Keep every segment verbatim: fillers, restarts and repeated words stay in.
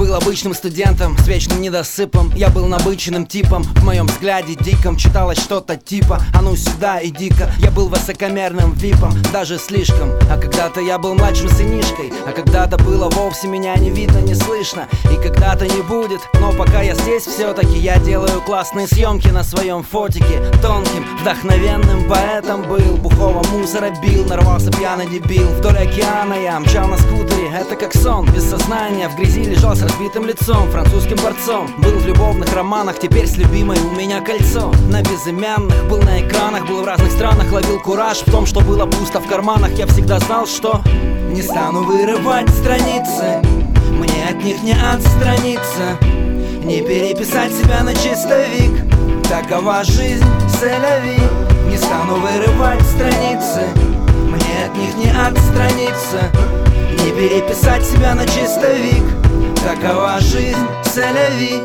был обычным студентом с вечным недосыпом. Я был набыченным типом, в моем взгляде диком читалось что-то типа: а ну сюда, иди-ка. Я был высокомерным випом, даже слишком. А когда-то я был младшим сынишкой, а когда-то было вовсе меня не видно, не слышно. И когда-то не будет, но пока я здесь все-таки я делаю классные съемки на своем фотике. Тонким, вдохновенным поэтом был, бухого мусора бил, нарвался пьяный дебил. Вдоль океана я мчал на скутере, это как сон, без сознания, в грязи лежал с разбитым лицом, французским борцом. Был в любовных романах, теперь с любимой у меня кольцо. На безымянных, был на экранах, был в разных странах, ловил кураж в том, что было пусто в карманах. Я всегда знал, что не стану вырывать страницы, мне от них не отстраниться, не переписать себя на чистовик. Такова жизнь, селяви. Не стану вырывать страницы, мне от них не отстраниться, не переписать себя на чистовик. Такова жизнь, селяви.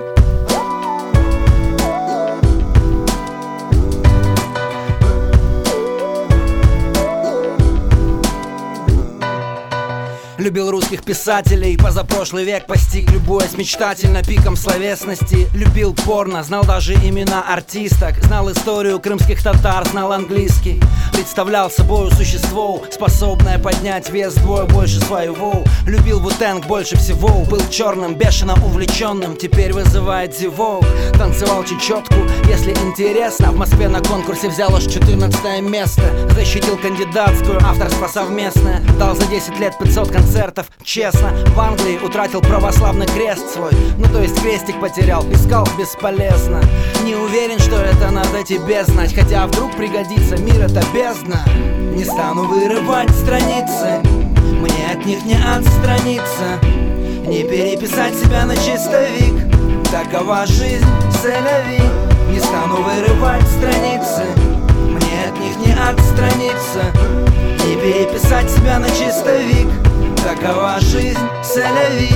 Любил русских писателей, позапрошлый век постиг, любуясь мечтательно пиком словесности. Любил порно, знал даже имена артисток, знал историю крымских татар, знал английский. Представлял собою существо, способное поднять вес вдвое больше своего. Любил Ву-Тэнг больше всего, был черным, бешено увлеченным, теперь вызывает зевок. Танцевал чечетку, если интересно, в Москве на конкурсе взял аж четырнадцатое место. Защитил кандидатскую, авторство совместное, дал за десять лет пятьсот концертов. Честно, в Англии утратил православный крест свой, ну то есть крестик потерял, искал бесполезно. Не уверен, что это надо тебе знать, хотя вдруг пригодится, мир это бездна. Не стану вырывать страницы, мне от них не отстраниться, не переписать себя на чистовик. Такова жизнь, селяви. Не стану вырывать страницы, мне от них не отстраниться, не переписать себя на чистовик. Такова жизнь, селяви.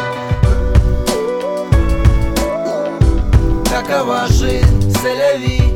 Такова жизнь, селяви.